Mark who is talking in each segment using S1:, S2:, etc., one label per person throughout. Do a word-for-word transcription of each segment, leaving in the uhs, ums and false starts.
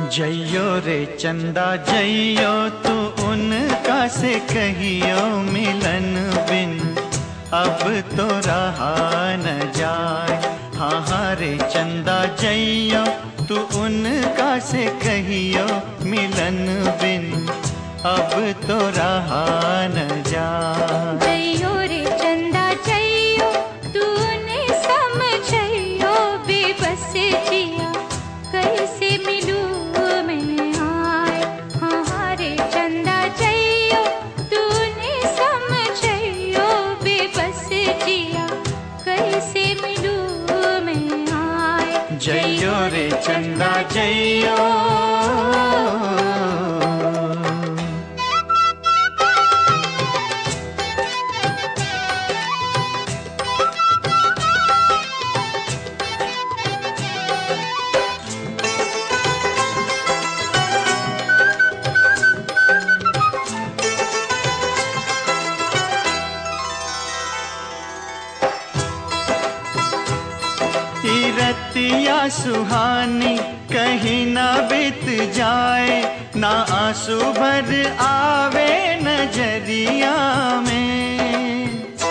S1: जइयो रे चंदा जइयो तू उनका से कहियो मिलन बिन अब तो रहा न जाए। हाँ हाँ रे चंदा जइयो तू उनका से कहियो मिलन बिन अब तो रहा न जाए।
S2: जइयो रे चंदा जइयो तूने समझइयो बेबस जिया कैसे मिलूं मैं आए। हाँ हाँ रे चंदा जइयो तूने समझइयो बेबस जिया कैसे मिलूं मैं आए।
S1: जइयो रे चंदा जइयो। रतिया सुहानी कहीं ना बीत जाए, ना आंसू भर आवे नजरिया में।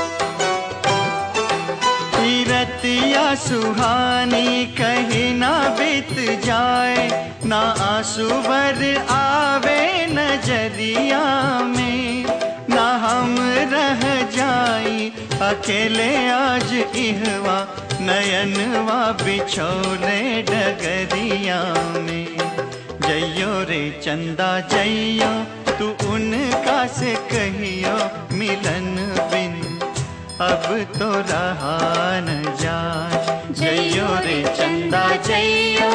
S1: रतिया सुहानी कहीं ना बीत जाए, ना आंसू भर आवे नजरिया में। ना हम रह जाई अकेले आज इहवा, नयनवा बिछोले डगरिया में। जइयो रे चंदा जइयो तू उनका से कहियो मिलन बिन अब तो रहा न जाए। जइयो रे चंदा जइयो।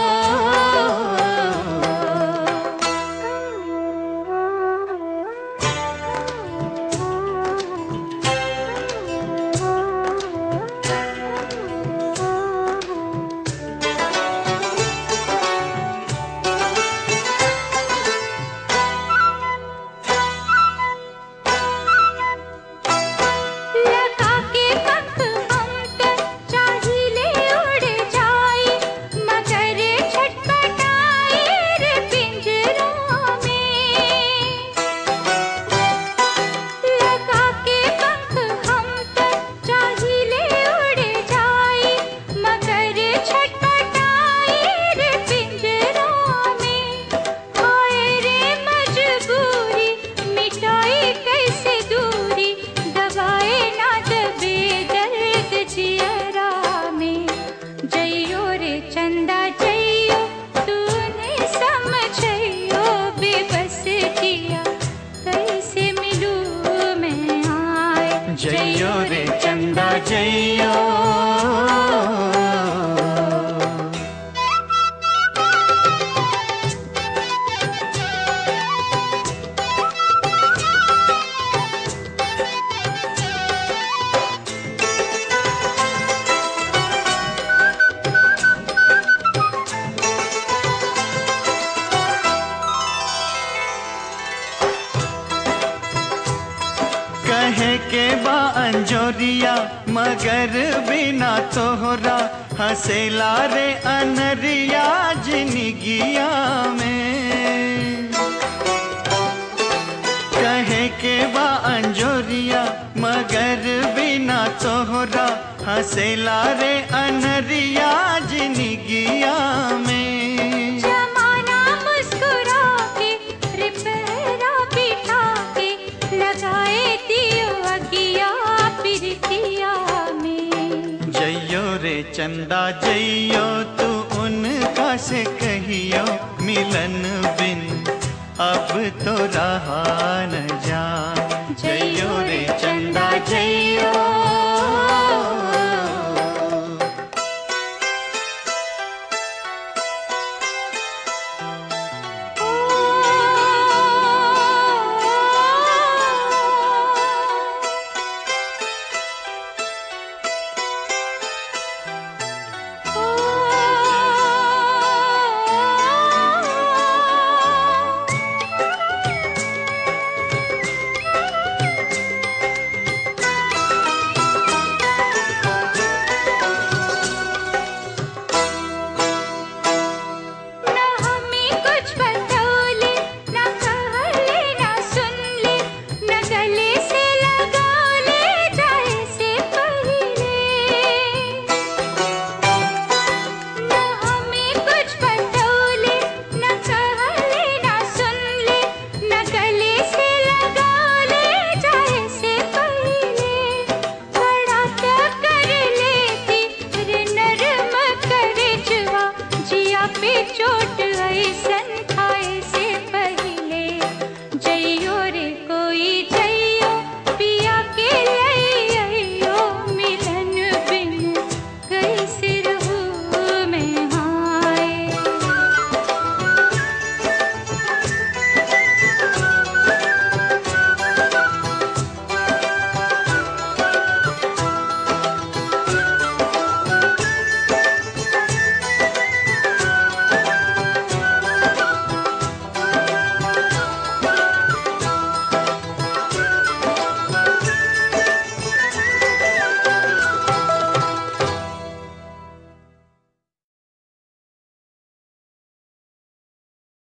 S1: जइयो रे चंदा जइयो। कहे के बा अंजोरिया मगर बिना तोहरा हंसेला रे अनरिया जिंदगिया में। कहे के बा अंजोरिया मगर बिना तोहरा हंसेला रे अनरिया जिंदगिया में। जइयो रे चंदा जइयो तू उनका से कहियो मिलन बिन अब तो रहा न जाए। जइयो रे चंदा जइयो।
S2: बिछोड़